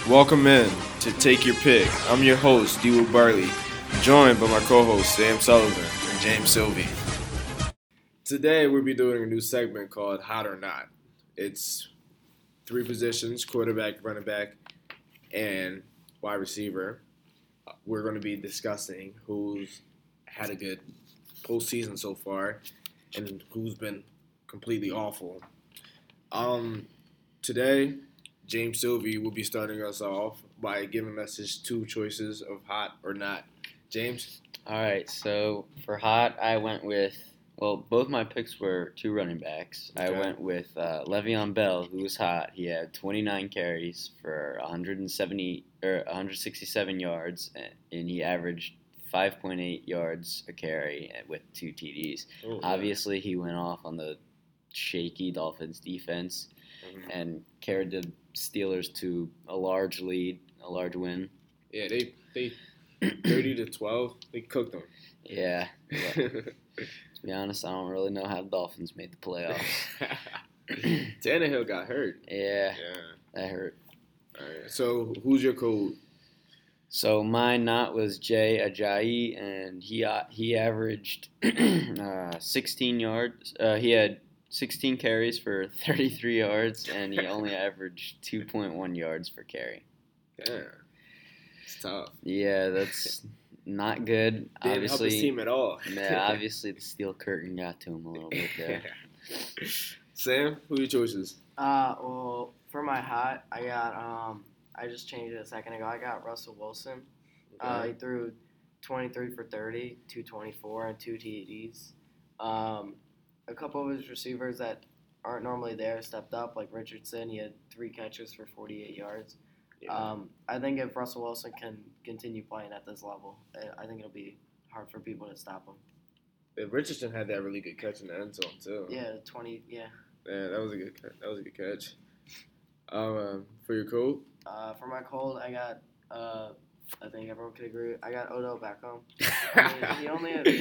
Welcome in to Take Your Pick. I'm your host, Dewa Barley, joined by my co-hosts Sam Sullivan and James Sylvie. Today we'll be doing a new segment called Hot or Not. It's three positions: quarterback, running back, and wide receiver. We're going to be discussing who's had a good postseason so far and who's been completely awful. Today, James Sylvie will be starting us off by giving us his two choices of hot or not. James? All right, so for hot, I went with, both my picks were two running backs. Okay. I went with Le'Veon Bell, who was hot. He had 29 carries for 167 yards, and he averaged 5.8 yards a carry with two TDs. Oh, yeah. Obviously, he went off on the shaky Dolphins defense and carried the Steelers to a large lead, a large win. Yeah, they 30-12, they cooked them. Yeah. To be honest, I don't really know how the Dolphins made the playoffs. Tannehill got hurt. Yeah, that hurt. All right. So who's your code? So mine not was Jay Ajayi, and he averaged 16 yards. He had 16 carries for 33 yards, and he only averaged 2.1 yards per carry. Damn. It's tough. Yeah, that's not good. Didn't obviously, help his team at all. Yeah, obviously the steel curtain got to him a little bit there. Sam, who are your choices? For my hot, I got I just changed it a second ago. I got Russell Wilson. Okay. He threw 23 for 30, 224, and 2 TDs. A couple of his receivers that aren't normally there stepped up, like Richardson. He had 3 catches for 48 yards. Yeah. I think if Russell Wilson can continue playing at this level, I think it'll be hard for people to stop him. Richardson had that really good catch in the end zone too. Yeah, 20. Yeah. Yeah, that was a good catch. For your code? For my cold, I got. I think everyone could agree. I got Odell Beckham. He only had.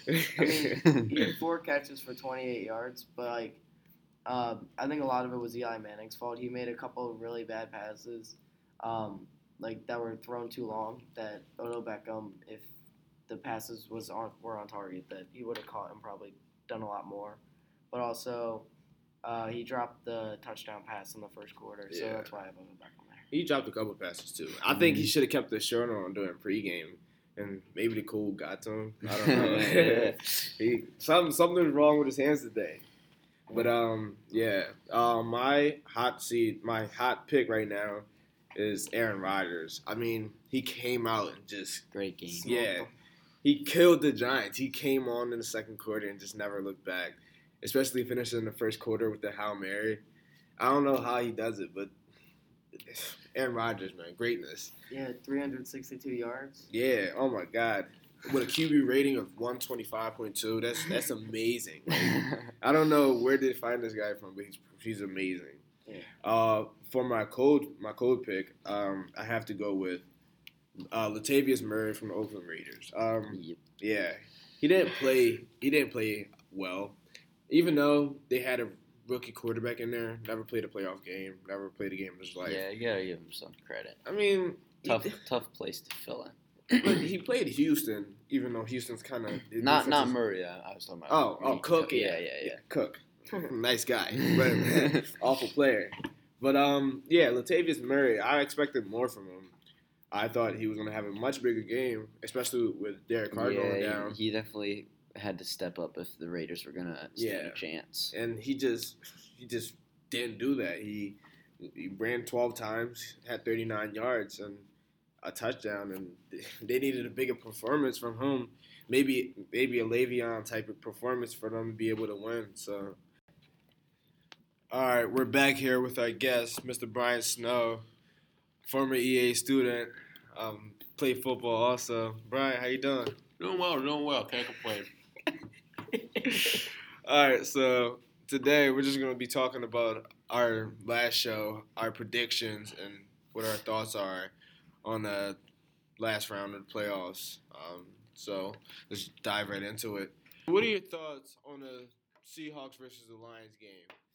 He had 4 catches for 28 yards, but I think a lot of it was Eli Manning's fault. He made a couple of really bad passes, that were thrown too long. That Odell Beckham, if the passes were on target, that he would have caught and probably done a lot more. But also, he dropped the touchdown pass in the first quarter, so that's why I have Odell Beckham there. He dropped a couple passes too. I think he should have kept the shirt on during pregame, and maybe the cold got to him. I don't know. Something's wrong with his hands today. But my hot pick right now is Aaron Rodgers. I mean, he came out and just Great game. Yeah, he killed the Giants. He came on in the second quarter and just never looked back. Especially finishing in the first quarter with the Hail Mary. I don't know how he does it, but Aaron Rodgers, man, greatness. Yeah, 362 yards. Yeah, oh my God. With a QB rating of 125.2, that's amazing. I don't know where they find this guy from, but he's amazing. Yeah. For my cold pick, I have to go with Latavius Murray from the Oakland Raiders. Yeah, he didn't play well. Even though they had a rookie quarterback in there, never played a playoff game, never played a game in his life. Yeah, you gotta give him some credit. I mean, Tough place to fill in. But he played Houston, even though Houston's kind of not Murray. I was talking about. Cook. Yeah. Cook, nice guy, but awful player. But Latavius Murray, I expected more from him. I thought he was going to have a much bigger game, especially with Derek Carr going down. He definitely had to step up if the Raiders were gonna stand a chance. And he just didn't do that. He ran 12 times, had 39 yards and a touchdown, and they needed a bigger performance from him. Maybe a Le'Veon type of performance for them to be able to win. So, all right, we're back here with our guest, Mr. Brian Snow, former EA student, played football also. Brian, how you doing? Doing well. Can't complain. All right, so today we're just going to be talking about our last show, our predictions, and what our thoughts are on the last round of the playoffs. So let's dive right into it. What are your thoughts on the Seahawks versus the Lions game?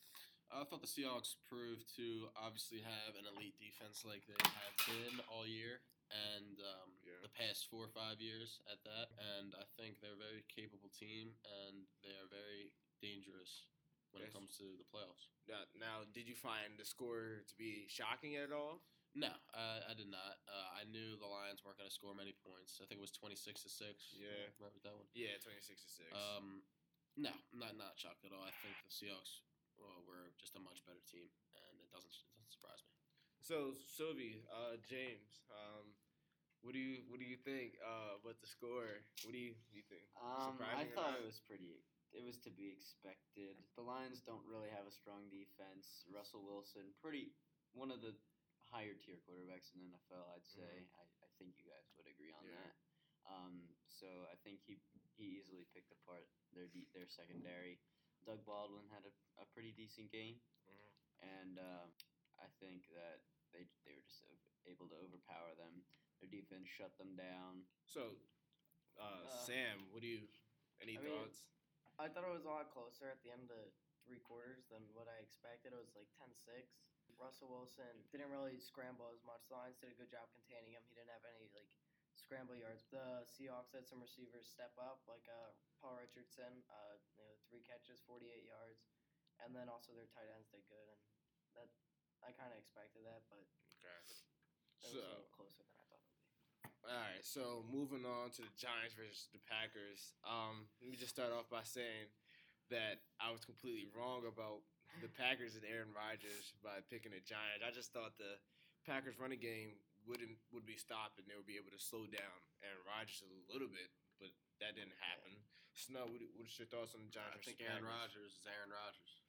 I thought the Seahawks proved to obviously have an elite defense like they have been all year and the past 4 or 5 years at that. And I think they're a very capable team, and they are very dangerous when it comes to the playoffs. Now, did you find the score to be shocking at all? No, I did not. I knew the Lions weren't going to score many points. I think it was 26-6. Yeah. Remember that one? Yeah, 26-6. No, not shocked at all. I think the Seahawks were just a much better team, and it doesn't surprise me. So, Sylvie, James, what do you think about the score? What do you think? I thought it was to be expected. The Lions don't really have a strong defense. Russell Wilson, one of the higher tier quarterbacks in the NFL, I'd say. Mm-hmm. I think you guys would agree on that. So I think he easily picked apart their secondary. Doug Baldwin had a pretty decent game, and I think that they were just able to overpower them. Their defense shut them down. So, Sam, any thoughts? I thought it was a lot closer at the end of 3 quarters than what I expected. It was like 10-6. Russell Wilson didn't really scramble as much. The Lions did a good job containing him. He didn't have any scramble yards. The Seahawks had some receivers step up, like Paul Richardson, 3 catches, 48 yards, and then also their tight ends did good, and that I kind of expected that, but it was a little closer than I thought it would be. All right, so moving on to the Giants versus the Packers. Let me just start off by saying that I was completely wrong about the Packers and Aaron Rodgers by picking the Giants. I just thought the Packers running game would be stopped and they would be able to slow down Aaron Rodgers a little bit, but that didn't happen. Snow, what's your thoughts on the Giants? I think Aaron Rodgers is Aaron Rodgers.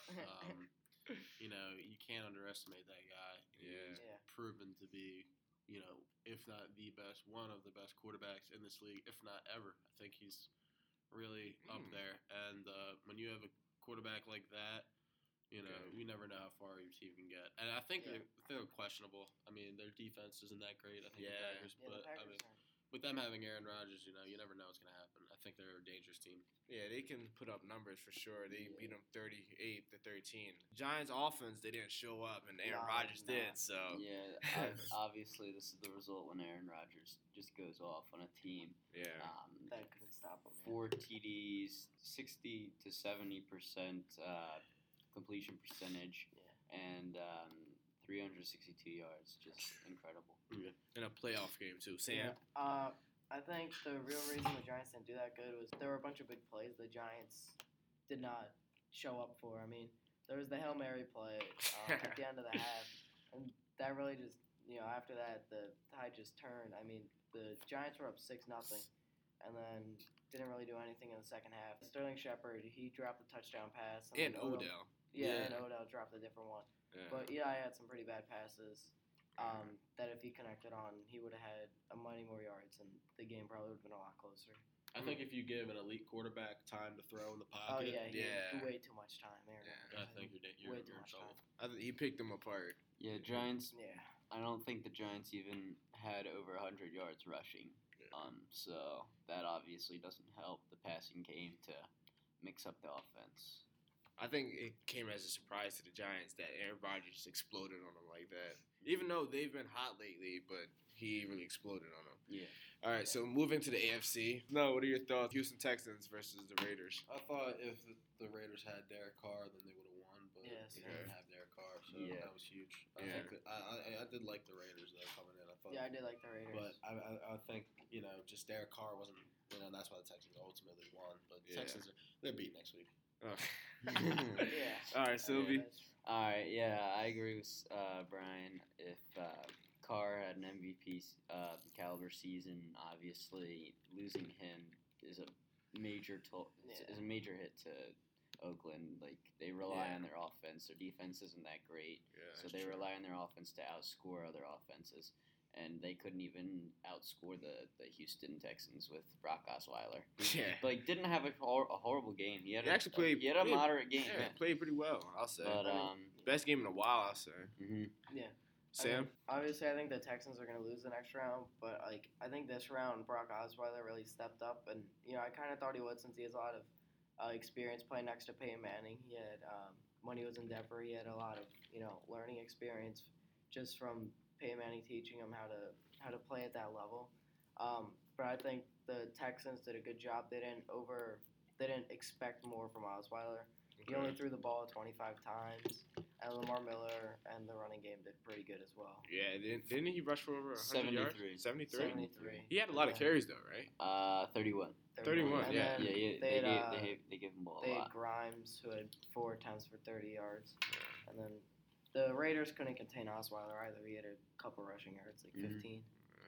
You can't underestimate that guy. He's proven to be, if not the best, one of the best quarterbacks in this league, if not ever. I think he's really up there. And when you have a quarterback like that, you never know how far your team can get. And I think they're questionable. I mean, their defense isn't that great. I think the Packers, but I mean, with them having Aaron Rodgers, you never know what's going to happen. I think they're a dangerous team. Yeah, they can put up numbers for sure. They beat them 38-13. Giants offense, they didn't show up, and Aaron Rodgers did. So yeah, obviously this is the result when Aaron Rodgers just goes off on a team. Yeah, that couldn't stop him. 4 TDs, 60 to 70% completion percentage, and 362 yards, just incredible. In a playoff game too. Sam? I think the real reason the Giants didn't do that good was there were a bunch of big plays the Giants did not show up for. I mean, there was the Hail Mary play at the end of the half, and that really just, after that, the tide just turned. I mean, the Giants were up 6-0, and then didn't really do anything in the second half. Sterling Shepard, he dropped the touchdown pass. And Odell. And Odell dropped a different one. Yeah. But Eli had some pretty bad passes that if he connected on, he would have had many more yards, and the game probably would have been a lot closer. I think if you give an elite quarterback time to throw in the pocket, he had way too much time. I think you're way too in much trouble. time. I think he picked them apart. Yeah, Giants. Yeah. I don't think the Giants even had over 100 yards rushing. Yeah. So that obviously doesn't help the passing game to mix up the offense. I think it came as a surprise to the Giants that Aaron Rodgers just exploded on them like that. Even though they've been hot lately, but he really exploded on them. Yeah. All right, so moving to the AFC. No, what are your thoughts? Houston Texans versus the Raiders. I thought if the Raiders had Derek Carr, then they would have won, but they didn't have Derek Carr, so that was huge. I did like the Raiders, though, coming in. I did like the Raiders. But I think, just Derek Carr wasn't, that's why the Texans ultimately won. But the Texans, they're beat next week. Oh. Yeah. All right, Sylvie. All right, I agree with Brian. If Carr had an MVP caliber season, obviously losing him is a major hit to Oakland. Like, they rely on their offense. Their defense isn't that great, so they rely on their offense to outscore other offenses. And they couldn't even outscore the Houston Texans with Brock Osweiler. Yeah. Didn't have a horrible game. He had a moderate game. Yeah, played pretty well, I'll say. But best game in a while, I'll say. Mm-hmm. Yeah. Sam? Obviously, I think the Texans are going to lose the next round, but I think this round Brock Osweiler really stepped up, and I kind of thought he would since he has a lot of experience playing next to Peyton Manning. He had when he was in Denver, he had a lot of learning experience just from Peyton Manning teaching him how to play at that level. But I think the Texans did a good job. They didn't expect more from Osweiler. He only threw the ball 25 times, and Lamar Miller and the running game did pretty good as well. Yeah, didn't he rush for over 100 yards? 73. He had a lot of carries though, right? 31. 31, And yeah. then They gave him the ball a They had lot. Grimes, who had 4 attempts for 30 yards. And then the Raiders couldn't contain Osweiler either. He had a couple rushing yards, like 15.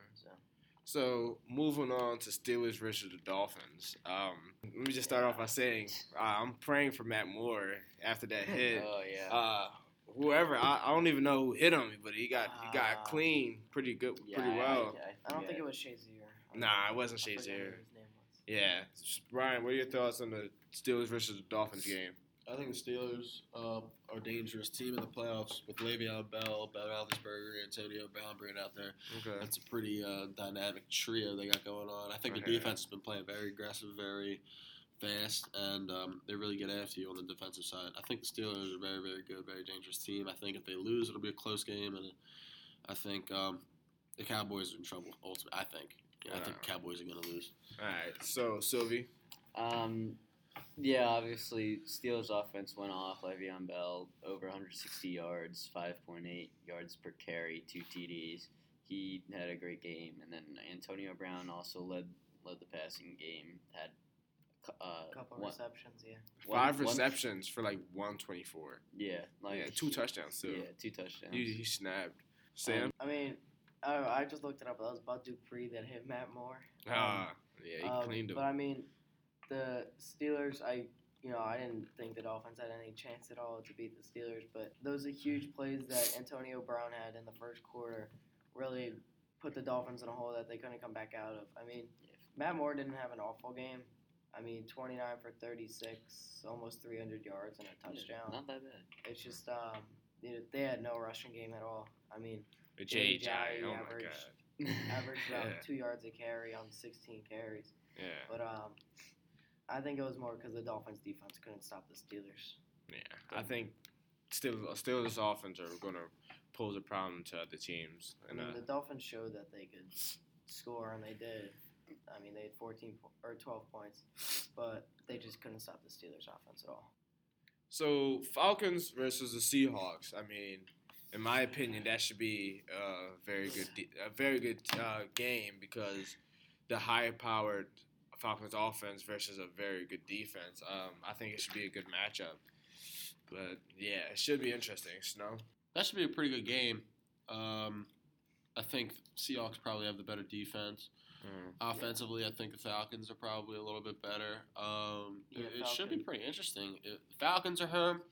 So moving on to Steelers versus the Dolphins. Let me just start off by saying I'm praying for Matt Moore after that hit. Oh yeah. Whoever I don't even know who hit him, but he got clean pretty well. I don't think it was Shazier. Nah, it wasn't I forget Shazier. who his name was. Yeah, Brian, what are your thoughts on the Steelers versus the Dolphins game? I think the Steelers are a dangerous team in the playoffs with Le'Veon Bell, Ben Roethlisberger, Antonio Brown being out there. Okay. That's a pretty dynamic trio they got going on. I think the defense has been playing very aggressive, very fast, and they really get after you on the defensive side. I think the Steelers are a very, very good, very dangerous team. I think if they lose, it'll be a close game, and I think the Cowboys are in trouble. Ultimately, I think. Yeah, I think the Cowboys are going to lose. All right. So Sylvie. Yeah, obviously, Steelers offense went off. Le'Veon Bell, over 160 yards, 5.8 yards per carry, 2 TDs. He had a great game. And then Antonio Brown also led the passing game, had A couple receptions, yeah. 5 receptions for like 124. Yeah. 2 touchdowns, too. Yeah, 2 touchdowns. He snapped. Sam? I mean, I just looked it up. That was Bud Dupree that hit Matt Moore. Yeah, he cleaned him. But I mean, the Steelers, I didn't think the Dolphins had any chance at all to beat the Steelers, but those are huge plays that Antonio Brown had in the first quarter really put the Dolphins in a hole that they couldn't come back out of. I mean, Matt Moore didn't have an awful game. I mean, 29 for 36, almost 300 yards and a touchdown. Not that bad. It's just they had no rushing game at all. I mean, J.J. Oh, averaged about 2 yards a carry on 16 carries. Yeah. But I think it was more because the Dolphins' defense couldn't stop the Steelers. Yeah. I think Steelers' offense are going to pose a problem to other teams. I mean, the Dolphins showed that they could score, and they did. I mean, they had 12 points, but they just couldn't stop the Steelers' offense at all. So Falcons versus the Seahawks. I mean, in my opinion, that should be a very good game because the higher-powered Falcons offense versus a very good defense. I think it should be a good matchup. But yeah, it should be interesting. Snow. That should be a pretty good game. I think Seahawks probably have the better defense. Offensively, I think the Falcons are probably a little bit better. It should be pretty interesting. If the Falcons are home,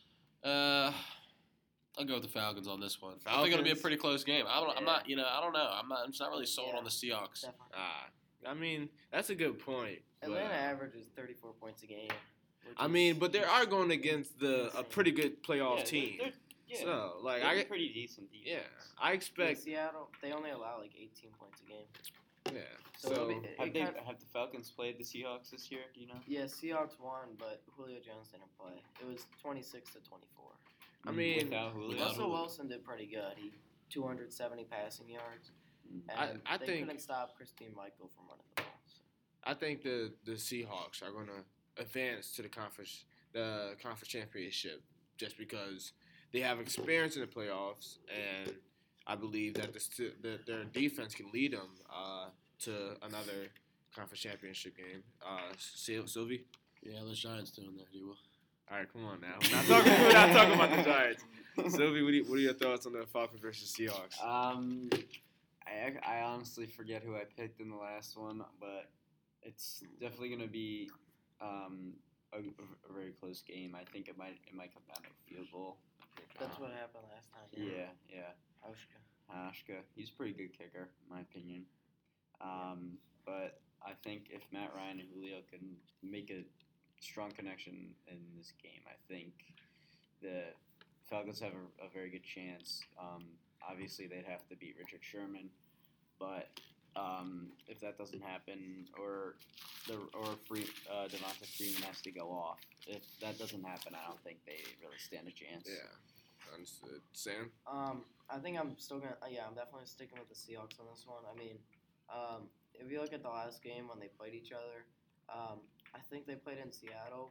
I'll go with the Falcons on this one. I think it'll be a pretty close game. I don't know. I'm just not really sold on the Seahawks. I mean, that's a good point. Atlanta averages 34 points a game. But they are going against a pretty good playoff team. So, they're pretty decent defense. Yeah, I expect Seattle. They only allow like 18 points a game. Yeah. So have the Falcons played the Seahawks this year? Do you know? Yeah, Seahawks won, but Julio Jones didn't play. It was 26-24. I mean, Russell Wilson did pretty good. He 270 passing yards. And I they think couldn't stop Christine Michael from running the ball. So. I think the Seahawks are going to advance to the conference championship just because they have experience in the playoffs, and I believe that their defense can lead them to another conference championship game. Sylvie? Yeah, the Giants doing that, he will. All right, come on now. We're not talking about the Giants. Sylvie, what are your thoughts on the Falcons versus Seahawks? I honestly forget who I picked in the last one, but it's definitely going to be a very close game. I think it might come down to a field goal. That's what happened last time. Yeah. Hauschka. He's a pretty good kicker, in my opinion. But I think if Matt Ryan and Julio can make a strong connection in this game, I think the Falcons have a very good chance. Obviously, they'd have to beat Richard Sherman, but if that doesn't happen, or Devonta Freeman has to go off. If that doesn't happen, I don't think they really stand a chance. Yeah, understood. Sam? I think I'm still gonna. I'm definitely sticking with the Seahawks on this one. I mean, if you look at the last game when they played each other, I think they played in Seattle.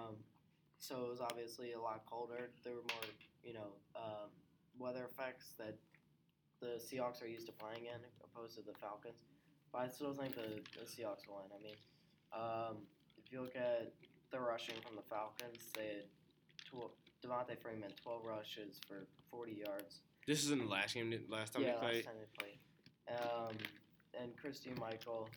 So it was obviously a lot colder. There were more, weather effects that the Seahawks are used to playing in, opposed to the Falcons. But I still think the Seahawks will win. I mean, if you look at the rushing from the Falcons, they had Devontae Freeman 12 rushes for 40 yards. This is in the last game, last time they played? Yeah, last time they played. And Christine Michael,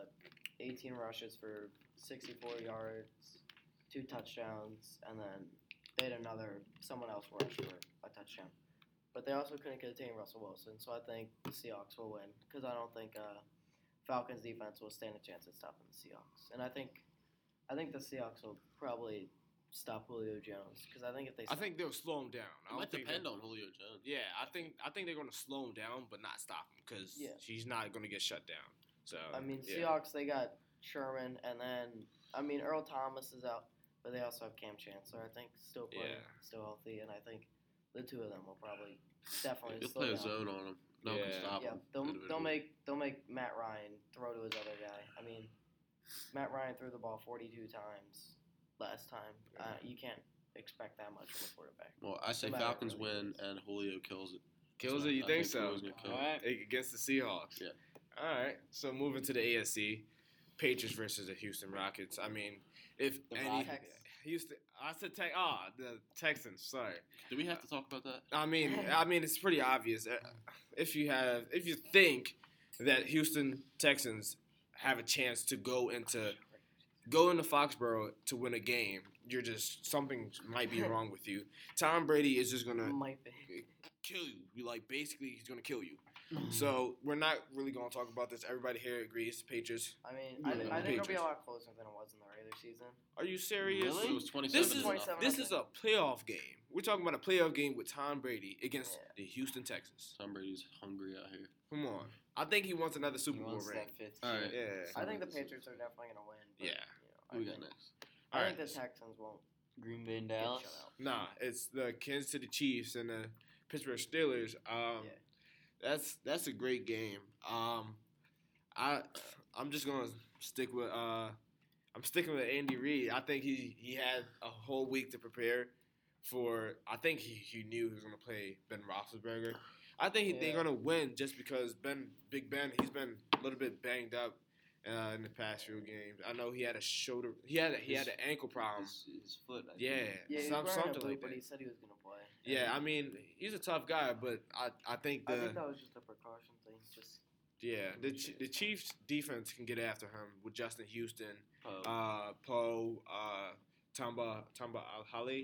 18 rushes for 64 yards, 2 touchdowns, and then they had someone else rush for a touchdown. But they also couldn't contain Russell Wilson, so I think the Seahawks will win because I don't think Falcons defense will stand a chance at stopping the Seahawks. And I think the Seahawks will probably stop Julio Jones because I think if they I think they'll slow him down. It might depend on Julio Jones. Yeah, I think they're going to slow him down, but not stop him because he's not going to get shut down. So I mean, Seahawks, they got Sherman, and then Earl Thomas is out, but they also have Cam Chancellor. I think still playing, still healthy, and I think the two of them will probably definitely They'll slow play down. a zone on him. No one can stop him. They'll make Matt Ryan throw to his other guy. I mean, Matt Ryan threw the ball 42 times last time. You can't expect that much from a quarterback. Well, I say Falcons win and Julio kills it. Kills it? You think so? All right. Against the Seahawks. Yeah. All right. So moving to the AFC, Patriots versus the Houston Rockets. I mean, if Houston, I said the Texans. Sorry. Do we have to talk about that? I mean, it's pretty obvious. If you think that Houston Texans have a chance to go into Foxborough to win a game, something might be wrong with you. Tom Brady is just gonna kill you. Basically, he's gonna kill you. So we're not really gonna talk about this. Everybody here agrees. Patriots. I mean, I think it'll be a lot closer than it was in the regular season. Are you serious? Really? It was 27. This is a playoff game. We're talking about a playoff game with Tom Brady against the Houston Texans. Tom Brady's hungry out here. Come on. I think he wants another Super Bowl ring. All right. Yeah. I think the Patriots are definitely gonna win. But, Who we got next? I think the Texans won't. Green Bay and Dallas. Nah, it's the Kansas City Chiefs and the Pittsburgh Steelers. That's a great game. I'm just gonna stick with I'm sticking with Andy Reid. I think he had a whole week to prepare for. I think he knew he was gonna play Ben Roethlisberger. I think they're gonna win just because Big Ben, he's been a little bit banged up in the past few games. I know he had a shoulder. He had an ankle problem. His foot. Something like that. But he said he was gonna play. Yeah, I mean he's a tough guy, but I think that was just a precaution thing. The Chiefs defense can get after him with Justin Houston, Poe, Tamba Ali.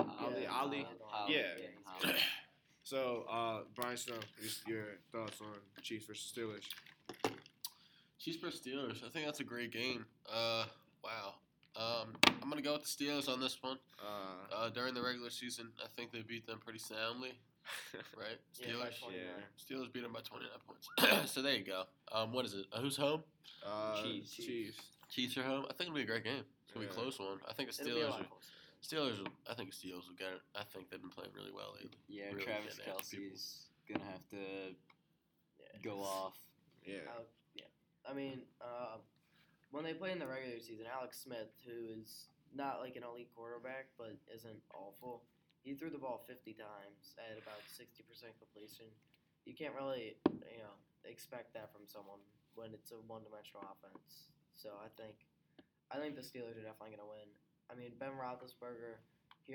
So Brian Snow, your thoughts on Chiefs versus Steelers? Chiefs versus Steelers. I think that's a great game. Wow. I'm gonna go with the Steelers on this one. During the regular season, I think they beat them pretty soundly. Right? Steelers. Steelers beat them by 29 points. So there you go. What is it? Who's home? Chiefs. Chiefs are home. I think it'll be a great game. It's gonna be a close one. I think the Steelers. I think the Steelers will get it. I think they've been playing really well lately. Yeah, really Travis Kelce's gonna have to go off. Yeah. I mean, when they play in the regular season, Alex Smith, who is not like an elite quarterback but isn't awful, he threw the ball 50 times at about 60% completion. You can't really, expect that from someone when it's a one-dimensional offense. So I think the Steelers are definitely gonna win. I mean, Ben Roethlisberger, he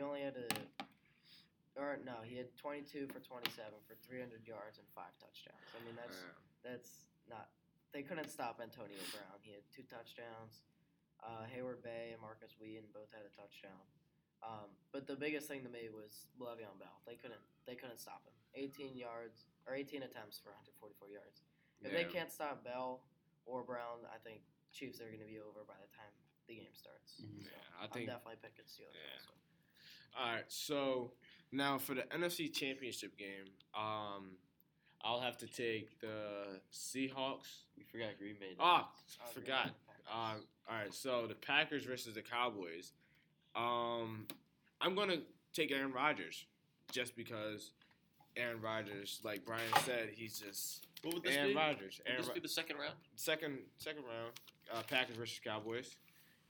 had 22 for 27 for 300 yards and 5 touchdowns. I mean, that's not. They couldn't stop Antonio Brown. He had 2 touchdowns. Hayward Bay and Marcus Wheaton both had a touchdown. But the biggest thing to me was Le'Veon Bell. They couldn't stop him. 18 attempts for 144 yards. If they can't stop Bell or Brown, I think Chiefs are going to be over by the time the game starts. Mm-hmm. So I'm definitely picking Steelers. All right, so now for the NFC Championship game, I'll have to take the Seahawks. We forgot Green Bay. Forgot. All right, so the Packers versus the Cowboys. I'm gonna take Aaron Rodgers just because Aaron Rodgers, like Brian said, he's just What would this Aaron be? Rodgers. Would this be the second round? Second round. Packers versus Cowboys.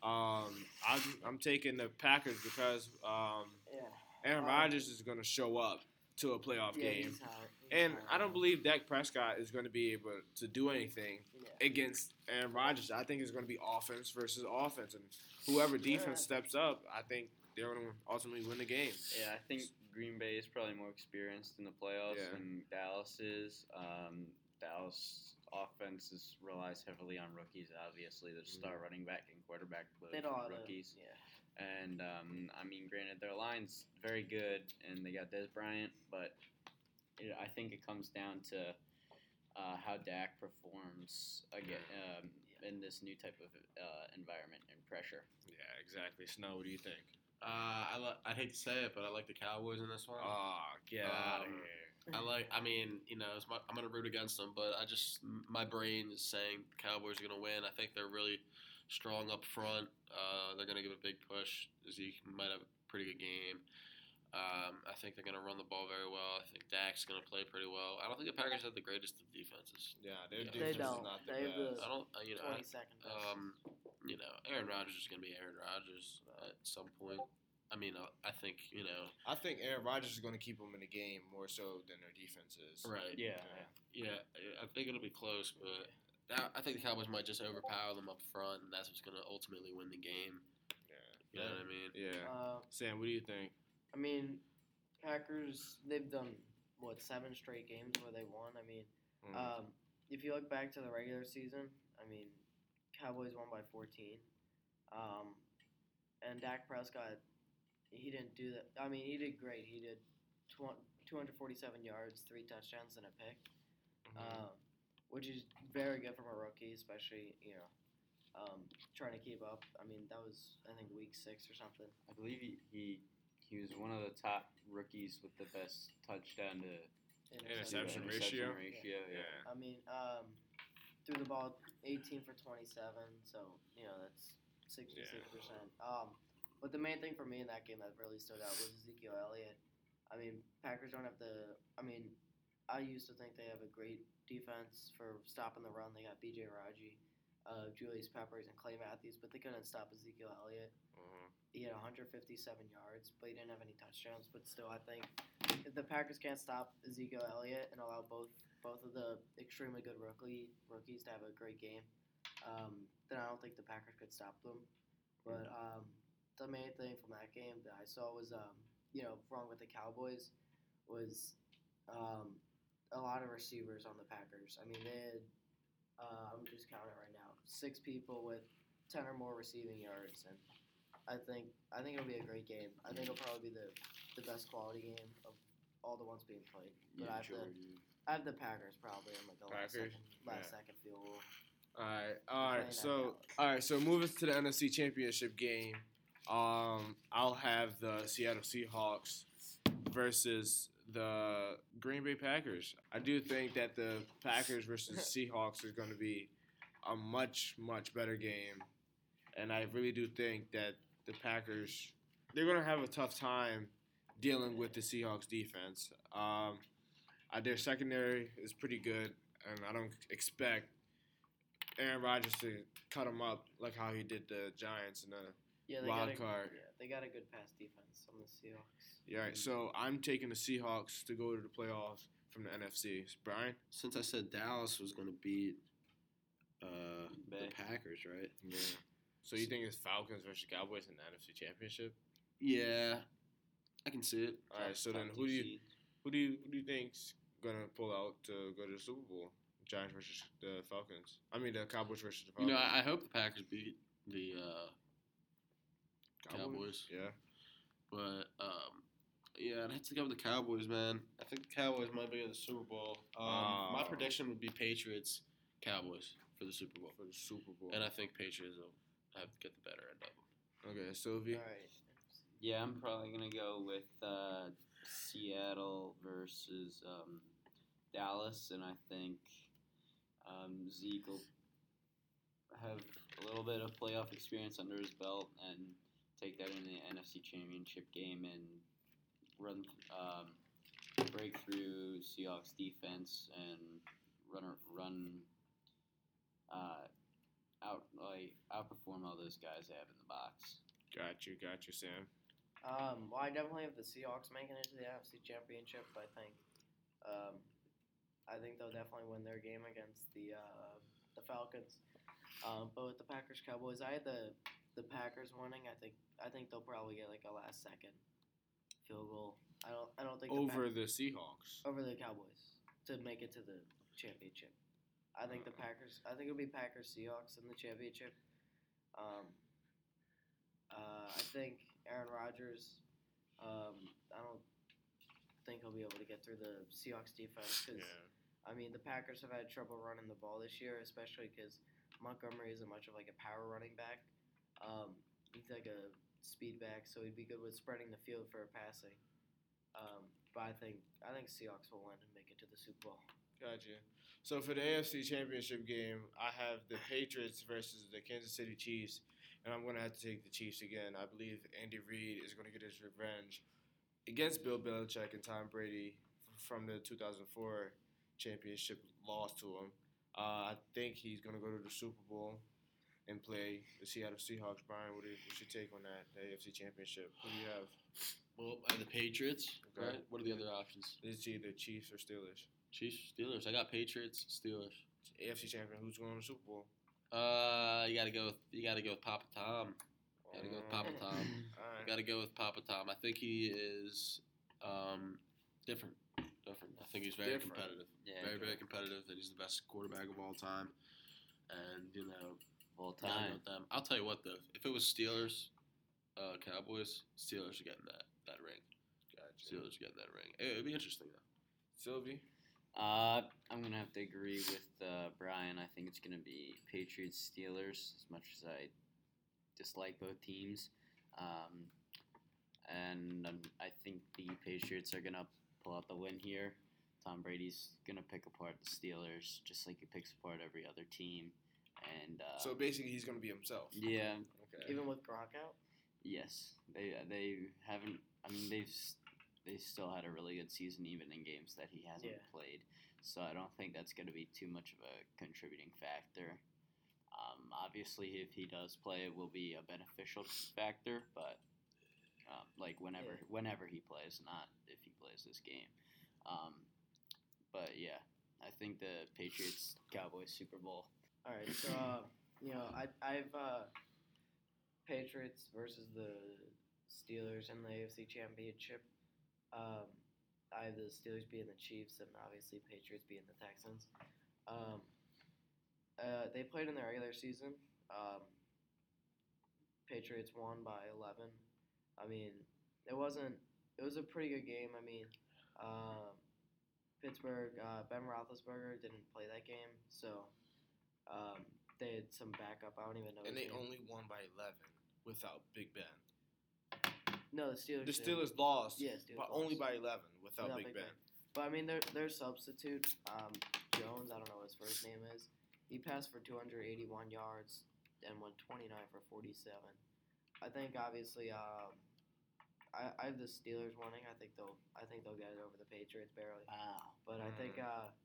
I'm taking the Packers because Aaron Rodgers is gonna show up to a playoff game. And I don't believe Dak Prescott is going to be able to do anything against Aaron Rodgers. I think it's going to be offense versus offense. And whoever defense steps up, I think they're going to ultimately win the game. Yeah, I think Green Bay is probably more experienced in the playoffs than Dallas is. Dallas offense relies heavily on rookies, obviously. The star running back and quarterback rookies. And, granted, their line's very good, and they got Des Bryant, but I think it comes down to how Dak performs again in this new type of environment and pressure. Yeah, exactly. Snow, what do you think? I hate to say it, but I like the Cowboys in this one. Oh, get out of here. I'm going to root against them, but my brain is saying the Cowboys are going to win. I think they're really strong up front. They're going to give a big push. Zeke might have a pretty good game. I think they're going to run the ball very well. I think Dak's going to play pretty well. I don't think the Packers have the greatest of defenses. Yeah, their defense is not the best. I don't. 22nd best. Aaron Rodgers is going to be Aaron Rodgers at some point. I think I think Aaron Rodgers is going to keep them in the game more so than their defense is. Right. Yeah. I think it'll be close, but I think the Cowboys might just overpower them up front, and that's what's going to ultimately win the game. Yeah. You know what I mean? Yeah. Sam, what do you think? Packers, they've done, 7 straight games where they won. If you look back to the regular season, Cowboys won by 14. And Dak Prescott, he didn't do that. He did great. He did 247 yards, 3 touchdowns, and a pick, which is very good from a rookie, especially, trying to keep up. That was, I think, week 6 or something. I believe he was one of the top rookies with the best touchdown to interception ratio. Yeah. Threw the ball 18 for 27, so that's 66%. But the main thing for me in that game that really stood out was Ezekiel Elliott. Packers don't have the. I used to think they have a great defense for stopping the run. They got B.J. Raji, Julius Peppers, and Clay Matthews, but they couldn't stop Ezekiel Elliott. He had 157 yards, but he didn't have any touchdowns. But still, I think if the Packers can't stop Ezekiel Elliott and allow both of the extremely good rookies to have a great game, then I don't think the Packers could stop them. But the main thing from that game that I saw was, wrong with the Cowboys was a lot of receivers on the Packers. They had, I'm just counting right now, 6 people with 10 or more receiving yards, and I think it'll be a great game. I think it'll probably be the best quality game of all the ones being played. But I have the Packers probably on the last second field goal. All right. So moving to the NFC Championship game, I'll have the Seattle Seahawks versus the Green Bay Packers. I do think that the Packers versus Seahawks is going to be a much, much better game. And I really do think that the Packers, they're going to have a tough time dealing with the Seahawks defense. Their secondary is pretty good, and I don't expect Aaron Rodgers to cut them up like how he did the Giants in the wild card. Yeah, they got a good pass defense on the Seahawks. Yeah, right. So I'm taking the Seahawks to go to the playoffs from the NFC. Brian? Since I said Dallas was going to beat the Packers, right? Yeah. So you think it's Falcons versus Cowboys in the NFC Championship? Yeah, I can see it. All right. So then, who do you think's gonna pull out to go to the Super Bowl? Giants versus the Falcons. The Cowboys versus the Falcons. I hope the Packers beat the Cowboys. Yeah. But I'd have to go with the Cowboys, man. I think the Cowboys might be in the Super Bowl. My prediction would be Patriots, Cowboys for the Super Bowl. And I think Patriots will have to get the better end of them. Okay, Sylvie. All right. Yeah, I'm probably gonna go with Seattle versus Dallas, and I think Zeke will have a little bit of playoff experience under his belt and take that in the NFC Championship game and run break through Seahawks defense and outperform all those guys they have in the box. Got you, Sam. Well, I definitely have the Seahawks making it to the NFC Championship. I think they'll definitely win their game against the Falcons. But with the Packers Cowboys, I had the Packers winning. I think they'll probably get like a last second field goal. I don't think over the Seahawks. Over the Cowboys to make it to the championship. I think the Packers. I think it'll be Packers Seahawks in the championship. I think Aaron Rodgers. I don't think he'll be able to get through the Seahawks defense because I mean the Packers have had trouble running the ball this year, especially because Montgomery isn't much of like a power running back. He's like a speed back, so he'd be good with spreading the field for passing. But I think Seahawks will win and make it to the Super Bowl. Gotcha. So for the AFC Championship game, I have the Patriots versus the Kansas City Chiefs, and I'm going to have to take the Chiefs again. I believe Andy Reid is going to get his revenge against Bill Belichick and Tom Brady from the 2004 championship loss to him. I think he's going to go to the Super Bowl and play the Seattle Seahawks. Brian, what's your take on that, the AFC Championship? Who do you have? Well, I have the Patriots. Okay. Right? What are the other options? It's either Chiefs or Steelers. Chiefs, Steelers. I got Patriots, Steelers. AFC champion. Who's going to the Super Bowl? You gotta go with Papa Tom. All right. Gotta go with Papa Tom. I think he is different. I think he's very competitive. Yeah, very competitive. And he's the best quarterback of all time. And all time. With them. I'll tell you what though, if it was Steelers, Cowboys, Steelers are getting that ring. Gotcha. Steelers are getting that ring. It'd be interesting though. Sylvie? I'm gonna have to agree with Brian. I think it's gonna be Patriots Steelers. As much as I dislike both teams, and I think the Patriots are gonna pull out the win here. Tom Brady's gonna pick apart the Steelers just like he picks apart every other team, and so basically he's gonna be himself. Yeah. Okay. Even with Gronk out. Yes, they haven't. I mean, they still had a really good season, even in games that he hasn't played. So I don't think that's going to be too much of a contributing factor. Obviously, if he does play, it will be a beneficial factor, but whenever he plays, not if he plays this game. But yeah, I think the Patriots Cowboys Super Bowl. All right, so I've Patriots versus the Steelers in the AFC Championship. I have the Steelers beating the Chiefs and obviously Patriots beating the Texans. They played in the regular season. Patriots won by 11. I mean, it was a pretty good game. I mean, Pittsburgh, Ben Roethlisberger didn't play that game, so they had some backup. I don't even know. And they only won by 11 without Big Ben. No, the Steelers. The Steelers lost, but only by 11 without Big Ben. But I mean, their substitute, Jones. I don't know what his first name is. He passed for 281 yards and went 29 for 47. I think obviously, I have the Steelers winning. I think they'll get it over the Patriots barely. Wow. But I think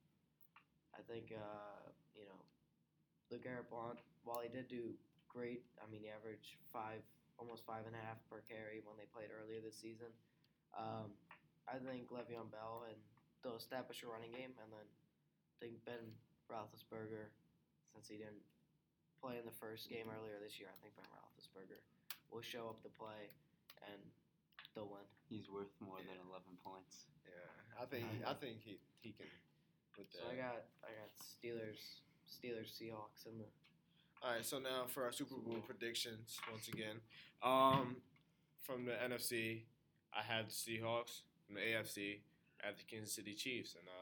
LeGarrette Blount, while he did do great, I mean, he averaged almost 5.5 per carry when they played earlier this season. I think Le'Veon Bell, and they'll establish a running game, and then I think Ben Roethlisberger, since he didn't play in the first game earlier this year, I think Ben Roethlisberger will show up to play, and they'll win. He's worth more than 11 points. Yeah, I think he can. With that. So I got Steelers Seahawks in the. All right, so now for our Super Bowl predictions once again. From the NFC, I have the Seahawks. From the AFC, I have the Kansas City Chiefs, and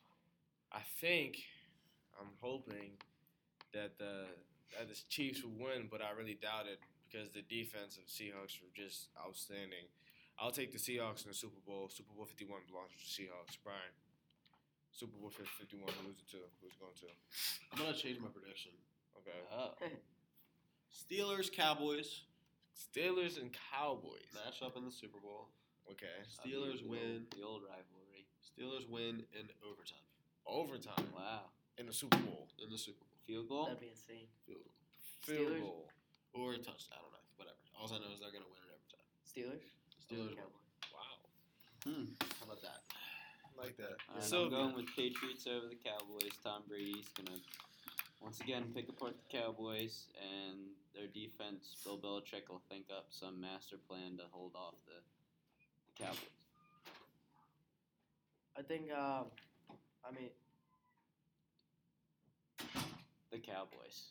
I'm hoping that the Chiefs will win, but I really doubt it because the defense of the Seahawks are just outstanding. I'll take the Seahawks in the Super Bowl. Super Bowl 51 belongs to the Seahawks. Brian. Super Bowl 51. Who's it to? Who's going to? I'm gonna change my prediction. Okay. Oh. Steelers, Cowboys Steelers and Cowboys. match up in the Super Bowl. Okay. Steelers win. The old rivalry. Steelers win in overtime Overtime Wow. in the Super Bowl. in the Super Bowl. Field goal? That'd be insane. Field goal. Field Steelers? goal. Or a touchdown. I don't know. Whatever. All I know is they're gonna win in overtime. Steelers. Steelers win. Cowboys. Wow. How about that? Like that. All right, So I'm going with Patriots over the Cowboys. Tom Brady's going to once again pick apart the Cowboys, and their defense, Bill Belichick will think up some master plan to hold off the Cowboys. I think. The Cowboys.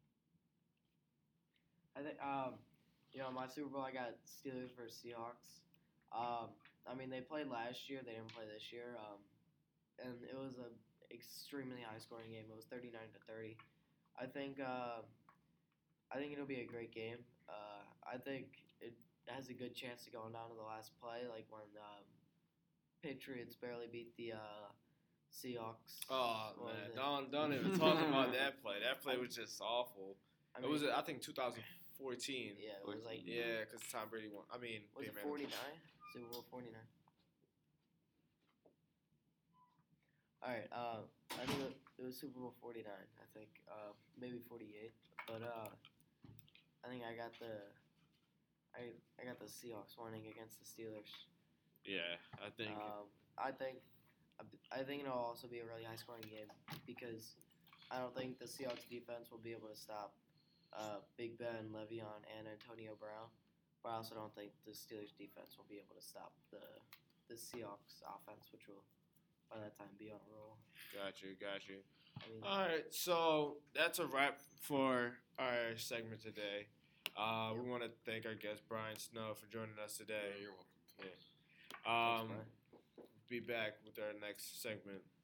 I think. My Super Bowl, I got Steelers versus Seahawks. They played last year. They didn't play this year. And it was a extremely high scoring game. It was 39-30. I think it'll be a great game. I think it has a good chance of going down to the last play, like when Patriots barely beat the Seahawks. Oh What man, was it? don't even talk about that play. That play was just awful. I It mean, was I think 2014. Yeah, it was like. Yeah, because Tom Brady won. I mean, Was yeah, it man. 49? Super Bowl 49. Alright, I think it was Super Bowl 49, I think. Maybe 48. But I think I got the Seahawks winning against the Steelers. Yeah, I think. I think it'll also be a really high scoring game because I don't think the Seahawks defense will be able to stop Big Ben, Le'Veon, and Antonio Brown. But I also don't think the Steelers defense will be able to stop the Seahawks offense, which will by that time be on a roll. Got you. I mean, All right, so that's a wrap for our segment today. We want to thank our guest Brian Snow for joining us today. You're welcome. Yeah. Brian. Be back with our next segment